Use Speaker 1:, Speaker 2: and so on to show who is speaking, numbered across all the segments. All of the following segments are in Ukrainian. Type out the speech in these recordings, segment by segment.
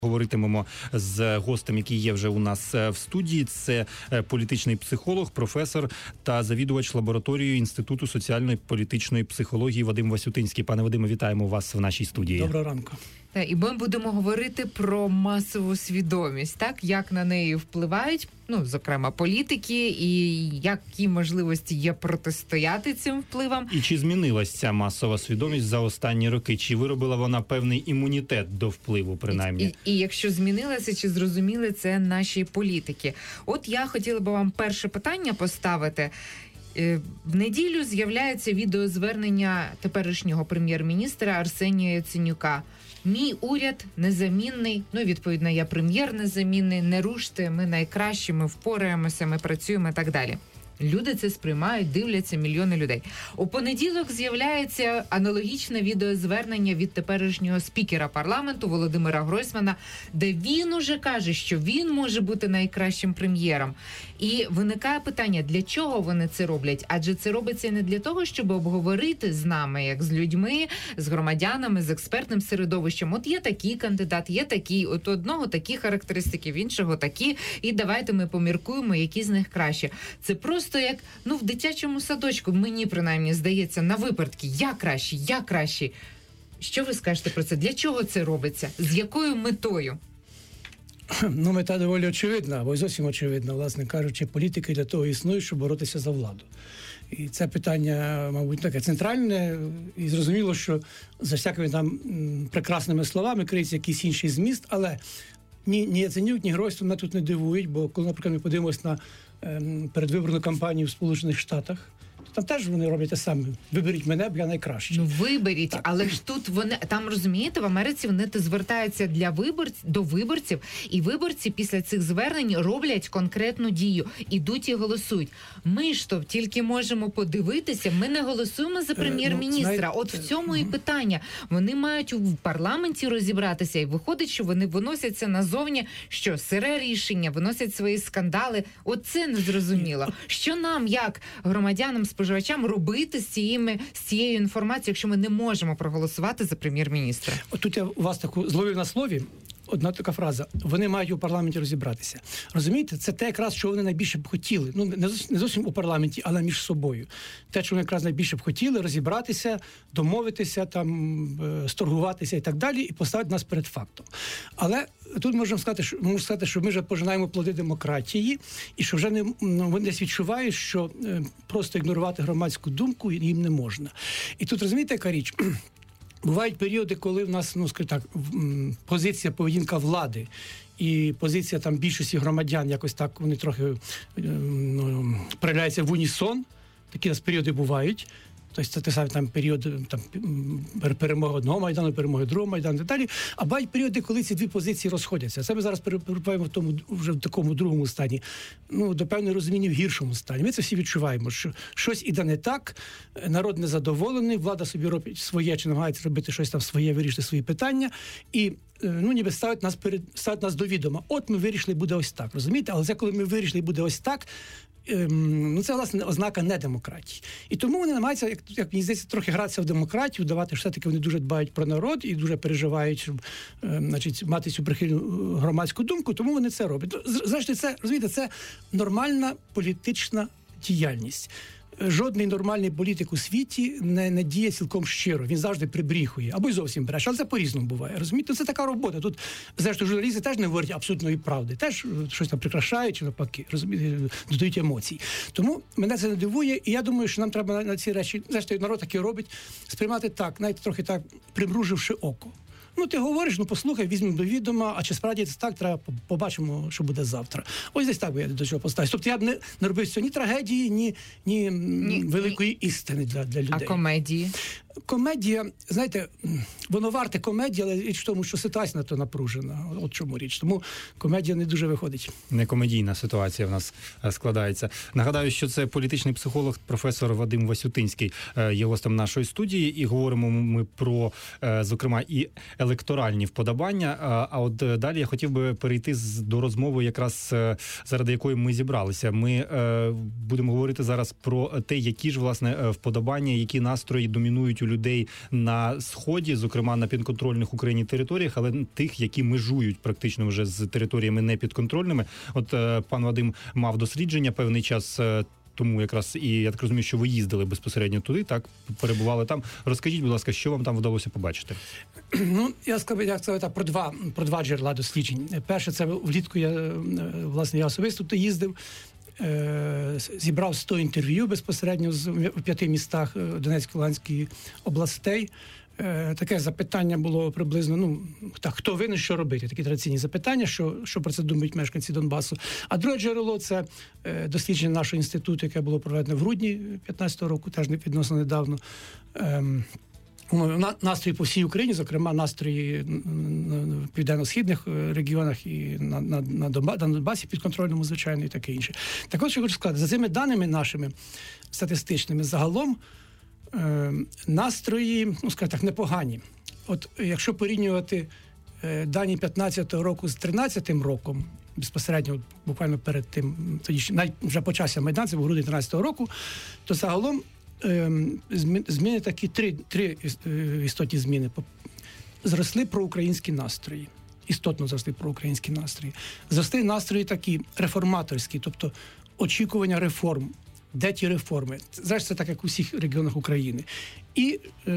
Speaker 1: Говоритимемо з гостем, який є вже у нас в студії. Це політичний психолог, професор та завідувач лабораторією Інституту соціально-політичної психології Вадим Васютинський. Пане Вадиме, вітаємо вас в нашій студії.
Speaker 2: Доброго ранку.
Speaker 3: І ми будемо говорити про масову свідомість, так? Як на неї впливають, зокрема, політики, і які можливості є протистояти цим впливам.
Speaker 1: І чи змінилася ця масова свідомість за останні роки? Чи виробила вона певний імунітет до впливу, принаймні?
Speaker 3: І якщо змінилася, чи зрозуміли це наші політики? От я хотіла би вам перше питання поставити. В неділю з'являється відеозвернення теперішнього прем'єр-міністра Арсенія Яценюка. Мій уряд незамінний, відповідно, я прем'єр незамінний, не руште, ми найкращі, ми впораємося, ми працюємо і так далі. Люди це сприймають, дивляться мільйони людей. У понеділок з'являється аналогічне відеозвернення від теперішнього спікера парламенту Володимира Гройсмана, де він уже каже, що він може бути найкращим прем'єром. І виникає питання, для чого вони це роблять? Адже це робиться не для того, щоб обговорити з нами, як з людьми, з громадянами, з експертним середовищем. От є такий кандидат, є такий, от одного такі характеристики, в іншого такі, і давайте ми поміркуємо, які з них краще. Це просто як, в дитячому садочку, мені принаймні здається, на випадки, я кращий. Що ви скажете про це? Для чого це робиться? З якою метою?
Speaker 2: Мета доволі очевидна, або зовсім очевидна, власне кажучи, політики для того існують, щоб боротися за владу. І це питання, мабуть, таке центральне, і зрозуміло, що за всякими там прекрасними словами криється якийсь інший зміст, але ні Яценюк, ні Гройсман мене тут не дивують, бо коли, наприклад, ми подивимося на передвиборну кампанію в Сполучених Штатах, там теж вони роблять те саме. Виберіть мене, бо я найкращий.
Speaker 3: Виберіть,
Speaker 2: так.
Speaker 3: Але ж тут вони, там, розумієте, в Америці вони звертаються до виборців, і виборці після цих звернень роблять конкретну дію, ідуть і голосують. Ми ж то тільки можемо подивитися, ми не голосуємо за прем'єр-міністра. От в цьому і питання. Вони мають в парламенті розібратися, і виходить, що вони виносяться назовні, що сире рішення, виносять свої скандали. От це незрозуміло. Що нам, як громадянам, споживачам робити з цією інформацією, якщо ми не можемо проголосувати за прем'єр-міністра?
Speaker 2: Тут я у вас таку зловив на слові. Одна така фраза. Вони мають у парламенті розібратися. Розумієте? Це те якраз, що вони найбільше б хотіли. Не зовсім у парламенті, але між собою. Те, що вони якраз найбільше б хотіли, розібратися, домовитися, сторгуватися і так далі, і поставити нас перед фактом. Але тут можна сказати, що ми вже пожинаємо плоди демократії, і що вже вони десь відчувають, що просто ігнорувати громадську думку їм не можна. І тут, розумієте, яка річ? Бувають періоди, коли в нас, позиція, поведінка влади і позиція більшості громадян якось так, вони трохи проявляються в унісон. Такі у нас періоди бувають. Тобто це те саме період перемоги одного Майдану, перемоги другого Майдану і так далі. А бувають періоди, коли ці дві позиції розходяться. Це ми зараз перебуваємо вже в такому другому стані, до певного розуміння в гіршому стані. Ми це всі відчуваємо, що щось іде не так, народ незадоволений, влада собі робить своє, чи намагається робити щось там своє, вирішити свої питання, і ніби ставить нас до відома. От ми вирішили, буде ось так, розумієте? Але це коли ми вирішили, буде ось так, це, власне, ознака недемократії. І тому вони намагаються, як мені здається, трохи гратися в демократію, давати, що все-таки вони дуже дбають про народ і дуже переживають, щоб мати цю прихильну громадську думку, тому вони це роблять. Зрештою, це, розумієте, це нормальна політична діяльність. Жодний нормальний політик у світі не діє цілком щиро. Він завжди прибріхує. Або й зовсім бреше. Але це по-різному буває. Розумієте? Це така робота. Тут, зрештою, журналісти теж не говорять абсолютної правди. Теж щось там прикрашають чи навпаки. Розумієте? Додають емоцій. Тому мене це не дивує. І я думаю, що нам треба на ці речі, зрештою, народ таки робить, сприймати так, навіть трохи так, примруживши око. Ти говориш, послухай, візьмемо до відома, а чи справді це так, треба побачимо, що буде завтра. Ось десь так би я до цього поставив. Тобто я б не робив цього ні трагедії, ні великої істини для людей.
Speaker 3: А комедії?
Speaker 2: Комедія, знаєте, воно варте комедії, але річ в тому, що ситуація на то напружена. От чому річ. Тому комедія не дуже виходить.
Speaker 1: Не комедійна ситуація в нас складається. Нагадаю, що це політичний психолог, професор Вадим Васютинський є гостем нашої студії, і говоримо ми про, зокрема, і електоральні вподобання. А от далі я хотів би перейти до розмови, якраз заради якої ми зібралися. Ми будемо говорити зараз про те, які ж, власне, вподобання, які настрої домінують у людей на Сході, зокрема на підконтрольних Україні територіях, але тих, які межують практично вже з територіями непідконтрольними. От пан Вадим мав дослідження певний час тому якраз, і я так розумію, що ви їздили безпосередньо туди, так, перебували там. Розкажіть, будь ласка, що вам там вдалося побачити?
Speaker 2: Ну, я скажу так, про два джерела досліджень. Перше, це влітку я особисто туди їздив, зібрав 100 інтерв'ю безпосередньо в 5 містах Донецької, Луганської областей. Таке запитання було приблизно, хто винен, що робити? Такі традиційні запитання, що про це думають мешканці Донбасу. А друге джерело – це дослідження нашого інституту, яке було проведено в грудні 2015 року, теж відносно недавно. Настрої по всій Україні, зокрема настрої в південно-східних регіонах і на Донбасі підконтрольному, звичайно, і таке інше. Так от, що хочу сказати, за цими даними нашими статистичними, загалом настрої, скажімо так, непогані. От якщо порівнювати дані 15-го року з 13-м роком, безпосередньо, буквально перед тим, тоді навіть вже почався Майдан, це був грудень 13-го року, то загалом зміни такі, три істотні зміни. Зросли проукраїнські настрої. Істотно зросли проукраїнські настрої. Зросли настрої такі реформаторські, тобто очікування реформ. Де ті реформи? Знаєш, це так, як у всіх регіонах України. І,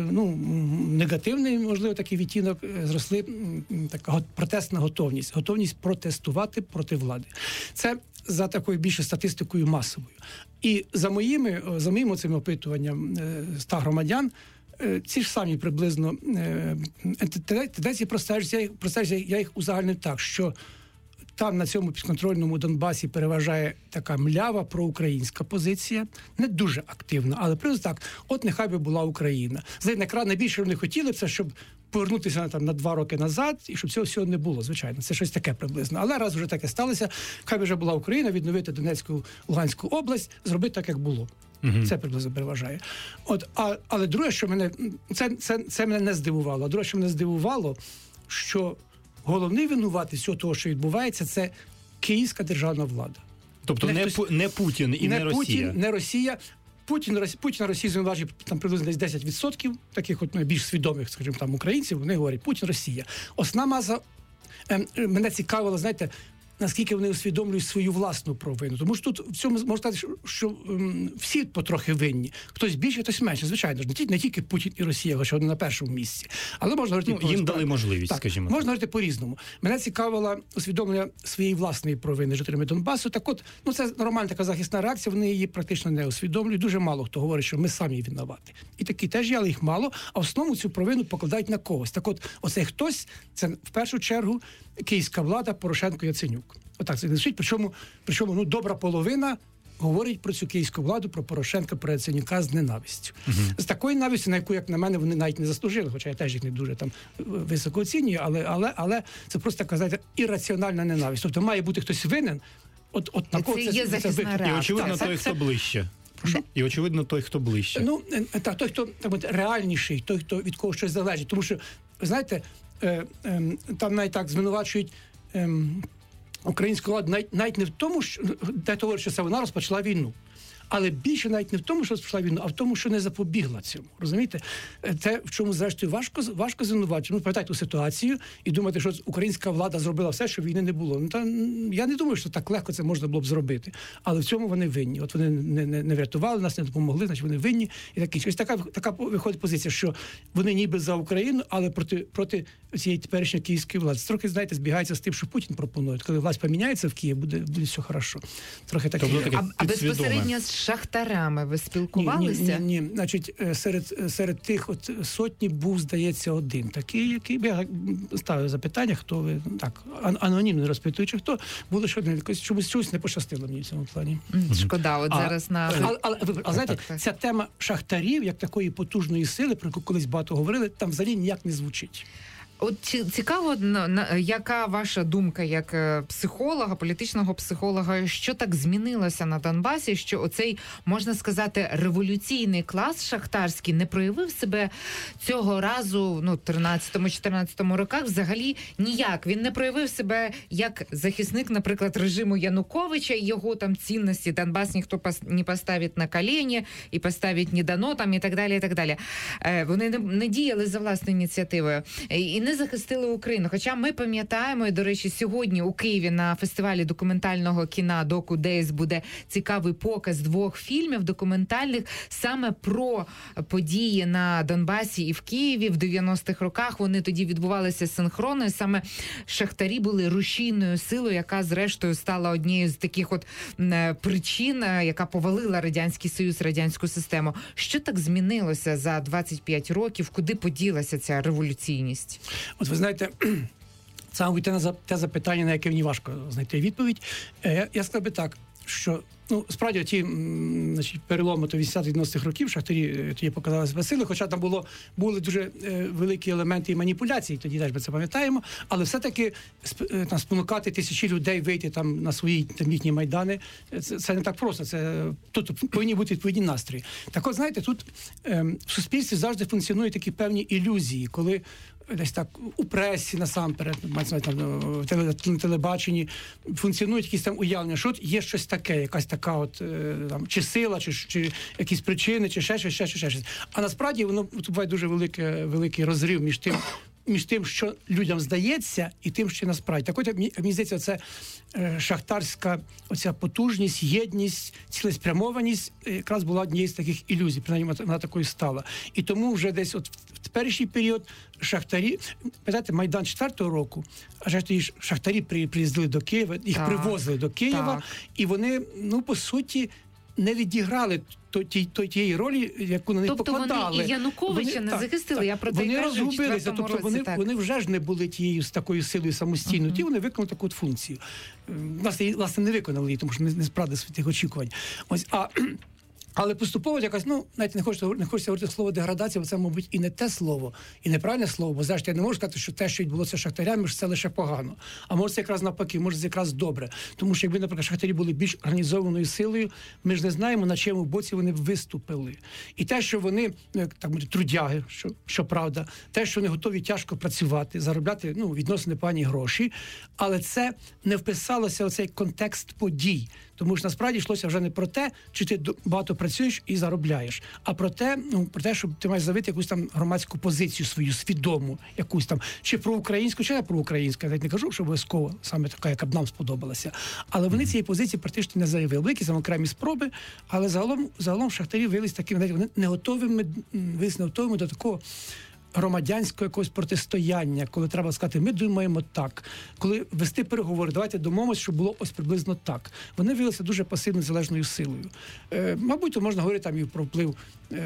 Speaker 2: негативний, можливо, такий відтінок, зросли така протестна готовність. Готовність протестувати проти влади. Це за такою більше статистикою масовою. І за моїм цим опитуванням 100 громадян, ці ж самі приблизно тенденції простежуються, я їх узагальнив так, що там на цьому підконтрольному Донбасі переважає така млява проукраїнська позиція, не дуже активна, але приблизно так, от нехай би була Україна. Найбільше вони хотіли це, щоб повернутися на 2 роки назад, і щоб цього всього не було, звичайно. Це щось таке приблизно. Але раз вже таке сталося, хай би вже була Україна, відновити Донецьку, Луганську область, зробити так, як було. Це приблизно переважає. Але друге, що мене... Це мене не здивувало. А друге, що мене здивувало, що головний винуватець всього того, що відбувається, це київська державна влада.
Speaker 1: Тобто не Путін і не Росія.
Speaker 2: Путін, не Росія. Путіна Росії звинувачує там приблизно десь 10%, таких більш свідомих, скажімо, там українців, вони говорять Путін, Росія. Основна маса мене цікавила, знаєте, наскільки вони усвідомлюють свою власну провину. Тому що тут в цьому можна сказати, що всі потрохи винні. Хтось більше, хтось менше. Звичайно ж, не тільки Путін і Росія, лише вони на першому місці. Але можна говорити...
Speaker 1: їм дали можливість, так, скажімо.
Speaker 2: Можна говорити по-різному. Мене цікавило усвідомлення своєї власної провини жителями Донбасу. Так от, це нормальна така захисна реакція, вони її практично не усвідомлюють. Дуже мало хто говорить, що ми самі винуваті. І такі теж є, але їх мало. А в основному цю провину покладають на когось. Так от, оцей хтось, це в першу чергу київська влада, Порошенко, Яценюк. Отак це звучить. Причому добра половина говорить про цю київську владу, про Порошенка, про Яценюка з ненавистю. З такої ненависті, на яку, як на мене, вони навіть не заслужили, хоча я теж їх не дуже там високо оцінюю, але це просто така, знаєте, ірраціональна ненависть. Тобто має бути хтось винен, от на кого
Speaker 3: це є захисна реакція.
Speaker 1: І очевидно той, хто ближче. І очевидно той, хто ближче.
Speaker 2: Той, хто реальніший, той, хто від кого щось залежить. Тому що, ви знаєте, там навіть так звинувачують українську владу навіть не в тому, що дехто говорить, що це вона розпочала війну. Але більше навіть не в тому, що розпочала війну, а в тому, що не запобігла цьому. Розумієте? Те, в чому, зрештою, важко звинувачувати. Пам'ятайте ту ситуацію і думати, що українська влада зробила все, щоб війни не було. Я не думаю, що так легко це можна було б зробити. Але в цьому вони винні. От вони не врятували нас, не допомогли, значить вони винні. І такі. Ось така виходить позиція, що вони ніби за Україну, але проти цієї теперішньої київської влади. Це трохи, знаєте, збігається з тим, що Путін пропонує. Коли власть поміняється в Києві, буде все хорошо. Трохи таке.
Speaker 3: А безпосередньо з шахтарями ви спілкувалися?
Speaker 2: Ні. Значить, серед тих сотні був, здається, один такий, який я ставив запитання, хто ви, так, анонімно розпитуючи, хто, було що чомусь не пощастило мені в цьому плані.
Speaker 3: Шкода, зараз на...
Speaker 2: А знаєте, ця тема шахтарів, як такої потужної сили, про яку колись багато говорили, там взагалі ніяк не звучить.
Speaker 3: От цікаво, яка ваша думка як психолога, політичного психолога, що так змінилося на Донбасі, що оцей, можна сказати, революційний клас шахтарський не проявив себе цього разу, 13-14 роках взагалі ніяк. Він не проявив себе як захисник, наприклад, режиму Януковича і його там цінності. Донбас ніхто не поставить на коліні і поставить не дано там і так далі, і так далі. Вони не діяли за власною ініціативою і не захистили Україну. Хоча ми пам'ятаємо, і, до речі, сьогодні у Києві на фестивалі документального кіна «Доку Дейз» буде цікавий показ 2 фільмів документальних саме про події на Донбасі і в Києві в 90-х роках. Вони тоді відбувалися синхронно, і саме шахтарі були рушійною силою, яка зрештою стала однією з таких от причин, яка повалила Радянський Союз, радянську систему. Що так змінилося за 25 років? Куди поділася ця революційність?
Speaker 2: От ви знаєте, це, мабуть, те запитання, на яке мені важко знайти відповідь. Я сказав би так, що справді ті переломи 80-90-х років шахтарі тоді показали себе сили, хоча там були дуже великі елементи і маніпуляцій, тоді теж ми це пам'ятаємо, але все-таки там спонукати тисячі людей вийти там на свої там їхні майдани, це не так просто, тут повинні бути відповідні настрої. Так от, знаєте, тут в суспільстві завжди функціонують такі певні ілюзії, коли десь так у пресі насамперед, на телебаченні функціонують якісь там уявлення, що от є щось таке, якась така от там чи сила, чи якісь причини, чи ще щось. А насправді воно тут буває дуже великий розрив між тим, що людям здається, і тим, що насправді. Так от, мені здається, це шахтарська оця потужність, єдність, цілеспрямованість якраз була однією з таких ілюзій, принаймні вона такою стала. І тому вже десь от в теперішній період шахтарі, пам'ятаєте, Майдан 4-го року, а шахтарі приїздили до Києва, їх привозили до Києва, і вони, по суті, не відіграли тієї ролі, яку на них покладали.
Speaker 3: Тобто вони і Януковича не захистили, я про те
Speaker 2: вони
Speaker 3: кажу,
Speaker 2: розгубилися, тобто вони вже ж не були тією з такою силою самостійною, ті вони виконали таку функцію. Власне, не виконали її, тому що не справдили своїх очікувань. Але поступово якось, навіть не хочеться говорити слово деградація, бо це, мабуть, і не те слово, і неправильне слово, бо зрештою я не можу сказати, що те, що відбулося з шахтарями, що це лише погано. А може це якраз навпаки, може це якраз добре. Тому що якби, наприклад, шахтарі були більш організованою силою, ми ж не знаємо, на чому боці вони виступили. І те, що вони, так мовити, трудяги, що правда, те, що вони готові тяжко працювати, заробляти, відносно непогані гроші, але це не вписалося в цей контекст подій. Тому що насправді йшлося вже не про те, чи ти багато працюєш і заробляєш, а про те, щоб ти маєш заявити якусь там громадську позицію свою, свідому, якусь там, чи проукраїнську, чи не проукраїнську. Я навіть не кажу, що обов'язково саме така, яка б нам сподобалася. Але вони цієї позиції практично не заявили. Були якісь окремі спроби, але загалом шахтарі виявилися такими, вони не готовими до такого громадянського якогось протистояння, коли треба сказати, ми думаємо так. Коли вести переговори, давайте домовимося, щоб було ось приблизно так. Вони виявилися дуже пасивно залежною силою. Мабуть, то можна говорити там і про вплив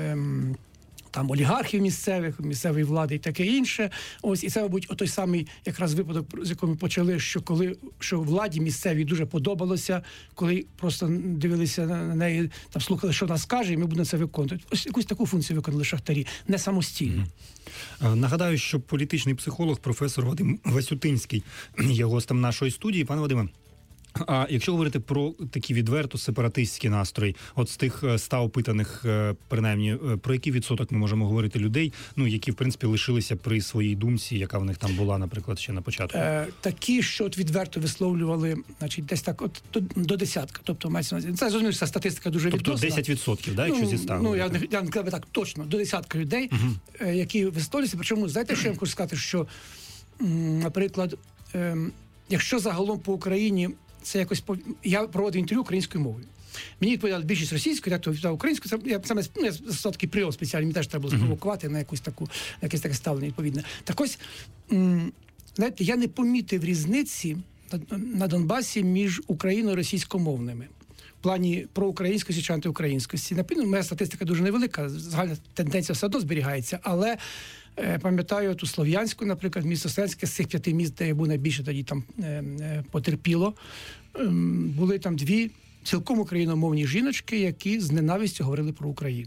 Speaker 2: там олігархів місцевої влади і таке інше. І це, мабуть, той самий якраз випадок, з якого ми почали, що владі місцевій дуже подобалося, коли просто дивилися на неї, там слухали, що вона скаже, і ми будемо це виконувати. Ось якусь таку функцію виконали шахтарі, не самостійно.
Speaker 1: Нагадаю, що політичний психолог, професор Вадим Васютинський є гостем нашої студії. Пане Вадиме, а якщо говорити про такі відверто сепаратистські настрої, от з тих 100 опитаних, принаймні, про який відсоток ми можемо говорити людей, які, в принципі, лишилися при своїй думці, яка в них там була, наприклад, ще на початку?
Speaker 2: Такі, що от відверто висловлювали, значить, десь так от до десятка. Тобто, це, зрозуміло, що статистика дуже відносна.
Speaker 1: Тобто 10%, да, якщо зі 100?
Speaker 2: Я не кажу так точно, до десятка людей, які висловлюються. Причому, знаєте, що я вам хочу сказати, що, наприклад, якщо загалом по Україні це якось я проводив інтерв'ю українською мовою. Мені відповідали більшість російською, я відповідав українською. Я все-таки прийом спеціальний, мені теж треба було спровокувати на якесь таке ставлення відповідне. Так ось, знаєте, я не помітив різниці на Донбасі між україно- і російськомовними. В плані проукраїнськості чи антиукраїнськості. Моя статистика дуже невелика, загальна тенденція все одно зберігається, але пам'ятаю ту Слов'янську, наприклад, місто Слов'янське, з цих 5 міст, де я був найбільше тоді там потерпіло, були там 2 цілком україномовні жіночки, які з ненавистю говорили про Україну.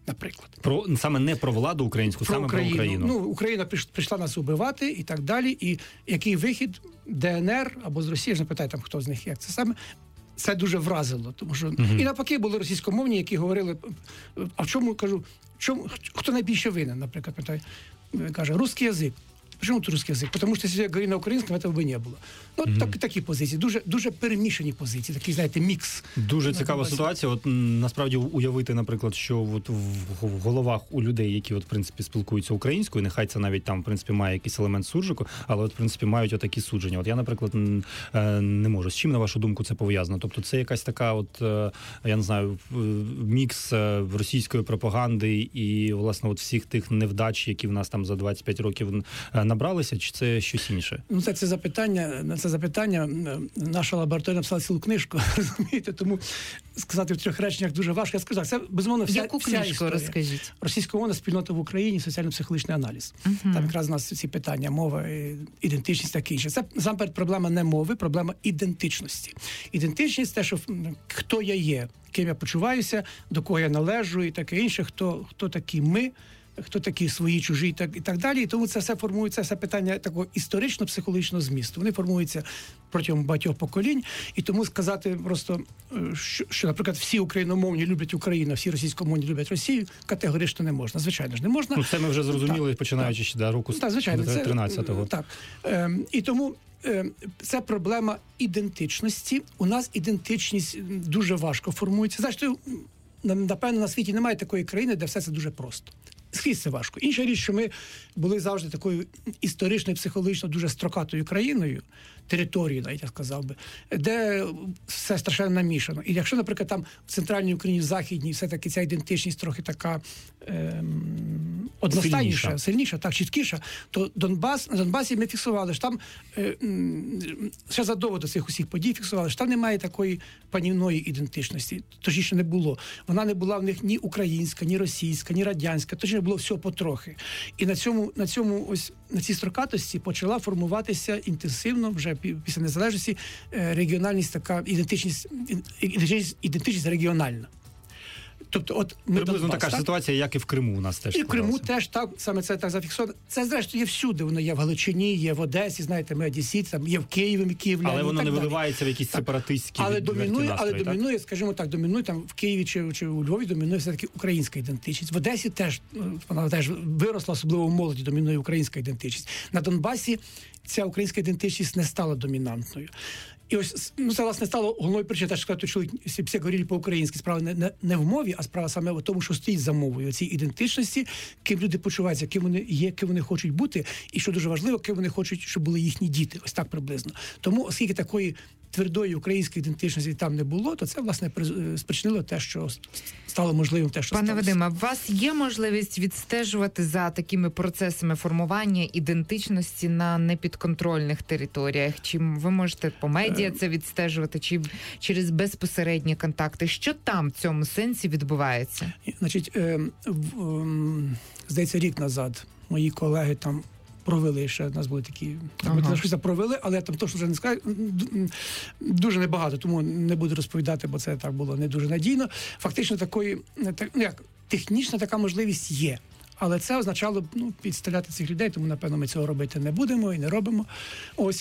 Speaker 2: наприклад.
Speaker 1: Саме не про владу українську, саме про Україну.
Speaker 2: Ну, Україна прийшла нас убивати і так далі. І який вихід? ДНР або з Росії, я ж не питаю там, хто з них як це саме. Це дуже вразило, тому що і навпаки були російськомовні, які говорили, а в чому, кажу, хто найбільше винен, наприклад, питаю, каже, русский язик. Почему тут русский язык? Потому что если я говорю на украинском, этого бы не было. Ну, такі позиції, дуже перемішані позиції, такий, знаєте, мікс.
Speaker 1: Дуже цікава ситуація. От насправді уявити, наприклад, що от в головах у людей, які от, в принципі, спілкуються українською, нехай це навіть там, в принципі, має якийсь елемент суржику, але от, в принципі, мають отакі судження. От я, наприклад, не можу. З чим, на вашу думку, це пов'язано? Тобто це якась така от, я не знаю, мікс російської пропаганди і, власне, от всіх тих невдач, які в нас там за 25 років набралися, чи це щось інше? Ну,
Speaker 2: це запитання. Наша лабораторія написала цілу книжку, розумієте, тому сказати в 3 реченнях дуже важко. Я сказав, це, безумовно,
Speaker 3: Яку книжку, розкажіть?
Speaker 2: Російськомовна спільнота в Україні, соціально-психологічний аналіз. Там якраз у нас ці питання, мова, ідентичність, таке інше. Це, насамперед, проблема не мови, проблема ідентичності. Ідентичність – те, що хто я є, ким я почуваюся, до кого я належу і таке інше, хто такі ми, хто такі свої, чужі і так далі. І тому це все формується, це питання такого історично-психологічного змісту. Вони формуються протягом багатьох поколінь. І тому сказати просто, що, наприклад, всі україномовні люблять Україну, всі російськомовні люблять Росію, категорично не можна. Звичайно ж, не можна.
Speaker 1: Ну, це ми вже зрозуміли, починаючи ще до року 13-го.
Speaker 2: Так. І тому це проблема ідентичності. У нас ідентичність дуже важко формується. Зрештою, напевно, на світі немає такої країни, де все це дуже просто. Скрізь це важко. Інша річ, що ми були завжди такою історично і психологічно дуже строкатою країною, територією, навіть я сказав би, де все страшенно намішано. І якщо, наприклад, там в центральній Україні, в західній, все-таки ця ідентичність трохи така одностайніша, сильніша, так, чіткіша, то на Донбасі ми фіксували, що там ще задовго до цих усіх подій фіксували, що там немає такої панівної ідентичності. Точніше, не було. Вона не була в них ні українська, ні російська, ні радянська, точніше, було всього потрохи. І на цій строкатості почала формуватися інтенсивно, вже після незалежності, регіональність така, ідентичність регіональна. Тобто, от
Speaker 1: приблизно така ж ситуація, як і в Криму у нас теж.
Speaker 2: І в Криму теж так, саме це так зафіксовано. Це, зрештою, є всюди. Воно є в Галичині, є в Одесі, знаєте, ми одесіти, там є в Києві, київляні.
Speaker 1: Але воно
Speaker 2: не
Speaker 1: виливається в якісь сепаратистські настрої.
Speaker 2: Але домінує, скажімо так, там в Києві чи у Львові домінує все-таки українська ідентичність. В Одесі теж, вона теж виросла, особливо в молоді, домінує українська ідентичність. На Донбасі ця українська ідентичність не стала домінантною. І ось, це, власне, стало головною причиною, що сказати, чоловік всі говорили по-українськи. Справа не в мові, а справа саме в тому, що стоїть за мовою. Цій ідентичності, ким люди почуваються, ким вони є, ким вони хочуть бути, і, що дуже важливо, ким вони хочуть, щоб були їхні діти. Ось так приблизно. Тому, оскільки такої твердої української ідентичності там не було, то це, власне, спричинило те, що стало можливим те, що сталося.
Speaker 3: Пане Вадиме, у вас є можливість відстежувати за такими процесами формування ідентичності на непідконтрольних територіях? Чи ви можете по медіа це відстежувати, чи через безпосередні контакти? Що там в цьому сенсі відбувається?
Speaker 2: Значить, здається, рік назад мої колеги там провели, ще у нас були такі, провели, але я там точно вже не скажу, дуже небагато, тому не буду розповідати, бо це так було не дуже надійно. Фактично технічна така можливість є. Але це означало б підставляти цих людей, тому, напевно, ми цього робити не будемо і не робимо. Ось,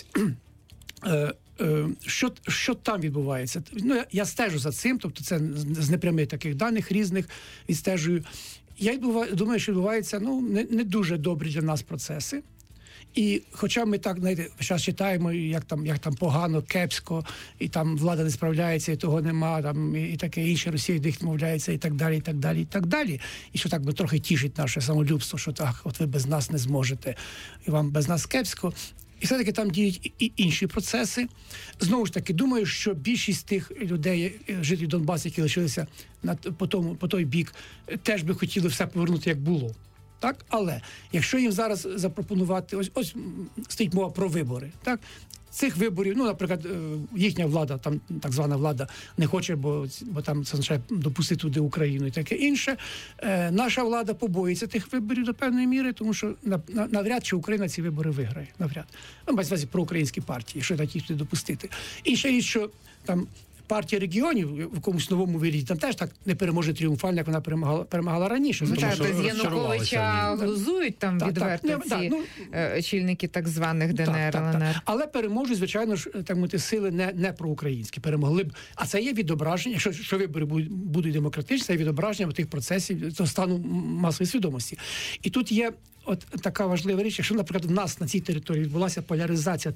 Speaker 2: що там відбувається? Я стежу за цим, тобто це з непрямих таких даних різних відстежую. Я думаю, що відбуваються не дуже добрі для нас процеси. І хоча ми так, знаєте, зараз читаємо, як там погано, кепсько, і там влада не справляється, і того нема, там, і таке інше, Росія їх відмовляється, і так далі, і так далі, і так далі. І що так трохи тішить наше самолюбство, що так, от ви без нас не зможете, і вам без нас кепсько. І все-таки там діють і інші процеси. Знову ж таки, думаю, що більшість тих людей, жителів Донбасу, які лишилися по той бік, теж би хотіли все повернути, як було. Так? Але якщо їм зараз запропонувати, ось стоїть мова про вибори, так? Цих виборів, наприклад, їхня влада, там так звана влада, не хоче, бо там це означає допустити туди Україну і таке інше. Наша влада побоїться тих виборів до певної міри, тому що навряд чи Україна ці вибори виграє. Навряд. Мається на увазі проукраїнські партії, що так їх туди допустити. Інша річ, що там партія регіонів в якомусь новому вигляді, там теж так не переможе тріумфально, як вона перемагала раніше.
Speaker 1: Тому
Speaker 3: Так,
Speaker 1: що
Speaker 3: з
Speaker 1: розчарувалися
Speaker 3: Януковича
Speaker 1: в ній.
Speaker 3: глузують там
Speaker 2: Так,
Speaker 3: відверто
Speaker 2: так.
Speaker 3: ці очільники так званих ДНР, ЛНР.
Speaker 2: Але переможуть, звичайно ж, так мовити, сили не проукраїнські. Перемогли б. А це є відображення, що вибори будуть демократичні, це є відображення тих процесів, того стану масової свідомості. І тут є от така важлива річ, якщо, наприклад, в нас на цій території відбулася поляризація,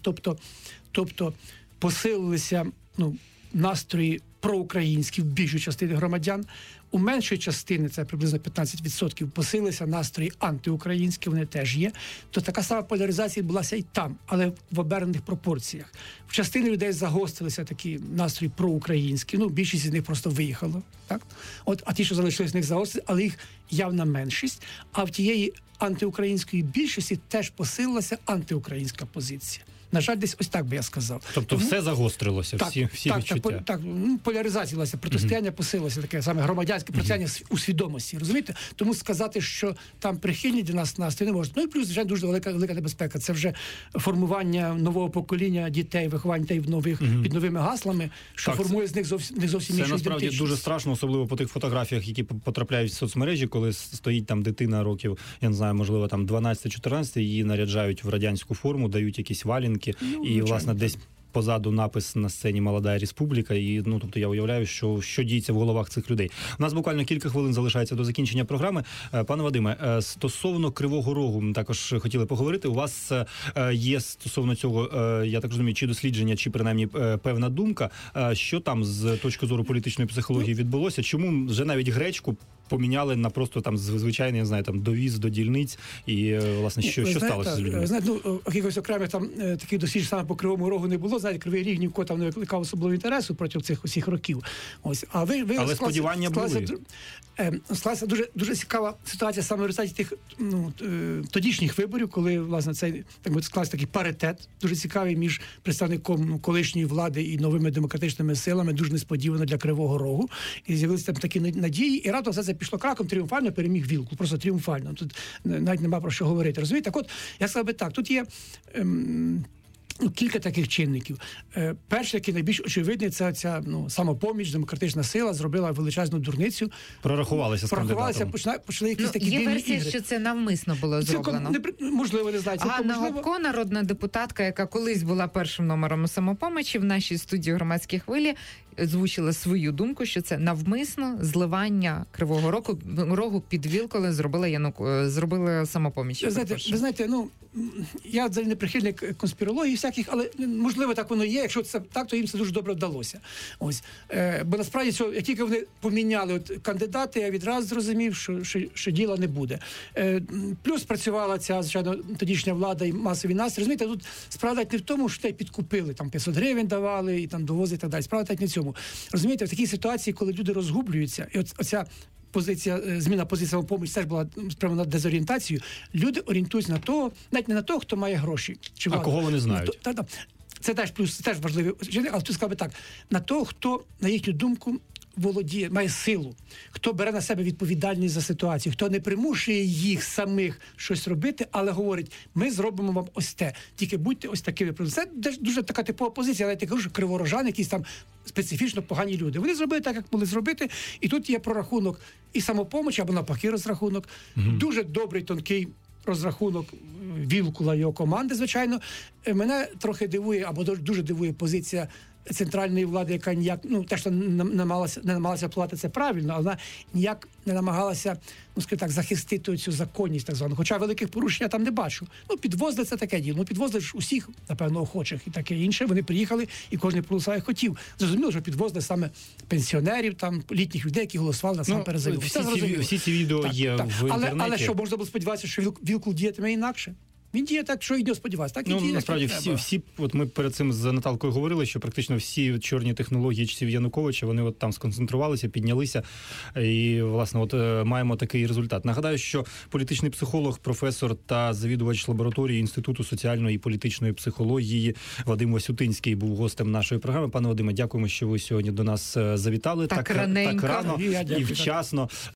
Speaker 2: тобто посилилися настрої проукраїнські в більшій частині громадян, у меншої частини, це приблизно 15%, посилилися настрої антиукраїнські, вони теж є, то така сама поляризація відбулася і там, але в обернених пропорціях. В частині людей загострилися такі настрої проукраїнські, більшість з них просто виїхало, так? А ті, що залишились, з них загострилися, але їх явна меншість, а в тієї антиукраїнської більшості теж посилилася антиукраїнська позиція. На жаль, десь ось так би я сказав.
Speaker 1: Тобто все загострилося, всі відчуття.
Speaker 2: Так, поляризація власне, протистояння посилилося, таке саме громадянське протистояння у свідомості, розумієте? Тому сказати, що там прихильні для нас не можуть. І плюс, звичайно, дуже велика небезпека. Це вже формування нового покоління дітей, виховання дітей під новими гаслами, що формує з них не зовсім іншу
Speaker 1: Це насправді дуже страшно, особливо по тих фотографіях, які потрапляють в соцмережі, коли стоїть там дитина років, я не знаю, можливо, там 12-14, її наряджають в радянську форму, дають якісь валінки, і, власне, десь позаду напис на сцені «Молода республіка», і, тобто, я уявляю, що діється в головах цих людей. У нас буквально кілька хвилин залишається до закінчення програми. Пане Вадиме, стосовно Кривого Рогу, ми також хотіли поговорити. У вас є стосовно цього, я так розумію, чи дослідження, чи принаймні певна думка, що там з точки зору політичної психології відбулося? Чому вже навіть гречку поміняли на просто там звичайний, я не знаю, там довіз до дільниць, і, власне, що сталося з людьми?
Speaker 2: Знаєте, якихось окремих там таких досліджень саме по Кривому Рогу не було. Знаєте, Кривий Ріг нікого там не викликав особливого інтересу протягом цих усіх років. Але
Speaker 1: сподівання були.
Speaker 2: Склалася дуже цікава ситуація саме в результаті тих тодішніх виборів, коли, власне, цей склався такий паритет дуже цікавий між представником колишньої влади і новими демократичними силами, дуже несподівано для Кривого Рогу. І з'явилися там такі надії, і раптом все це пішло краком, тріумфально переміг Вілкул, просто тріумфально. Тут навіть нема про що говорити. Розумієте? Так от, я сказав би так, тут є кілька таких чинників. Перший, який найбільш очевидний, це ця самопоміч, демократична сила зробила величезну дурницю.
Speaker 1: Прорахувалися з кандидатом.
Speaker 2: Почали якісь такі дивні ігри.
Speaker 3: Є версія, що це навмисно було зроблено.
Speaker 2: Можливо, не знаю.
Speaker 3: Ганна Гопко, народна депутатка, яка колись була першим номером самопомочі, в нашій студії «Громадські хвилі» озвучила свою думку, що це навмисно зливання Кривого Рогу під Вілкула зробила самопоміч.
Speaker 2: Ви знаєте, я взагалі не прихильник конспірології всяких, але можливо так воно є. Якщо це так, то їм це дуже добре вдалося. Бо насправді, як тільки вони поміняли кандидати, я відразу зрозумів, що діла не буде. Плюс працювала ця, звичайно, тодішня влада і масові настрої. Розумієте, тут справа не в тому, що те підкупили, там 500 гривень давали і там довозили і так далі. Справа не в цьому. Розумієте, в такій ситуації, коли люди розгублюються, і оця зміна позиції самопомочі теж була спрямована на дезорієнтацію. Люди орієнтуються на того, навіть не на того, хто має гроші.
Speaker 1: А кого вони знають?
Speaker 2: Це теж плюс, це теж важливий. Але тут сказав би так, на того, хто, на їхню думку, володіє, має силу, хто бере на себе відповідальність за ситуацію, хто не примушує їх самих щось робити, але говорить, ми зробимо вам ось те, тільки будьте ось такими. Це дуже така типова позиція, але я кажу, що криворожани, якісь там специфічно погані люди. Вони зробили так, як могли зробити, і тут є прорахунок і самопомочі, або навпаки розрахунок. Дуже добрий, тонкий розрахунок Вілкула і його команди, звичайно. Мене трохи дивує, або дуже дивує позиція центральної влади, яка ніяк, те, що не намагалася впливати, це правильно, але вона ніяк не намагалася, скажімо так, захистити цю законність, так звану. Хоча великих порушень я там не бачу. Підвозили це таке діло. Підвозили ж усіх, напевно, охочих і таке інше. Вони приїхали, і кожен проголосував, як хотів. Зрозуміло, що підвозили саме пенсіонерів, там, літніх людей, які голосували на сам перезалюб.
Speaker 1: Всі ці відео є в інтернеті.
Speaker 2: Але що, можна було сподіватися, що Вілкул діятиме інакше? Він діє так, що йде сподіватися. Так і діє,
Speaker 1: насправді всі, от ми перед цим з Наталкою говорили, що практично всі чорні технології часів Януковича, вони от там сконцентрувалися, піднялися, і, власне, маємо такий результат. Нагадаю, що політичний психолог, професор та завідувач лабораторії Інституту соціальної і політичної психології Вадим Васютинський був гостем нашої програми. Пане Вадиме, дякуємо, що ви сьогодні до нас завітали.
Speaker 3: Так рано
Speaker 1: і вчасно.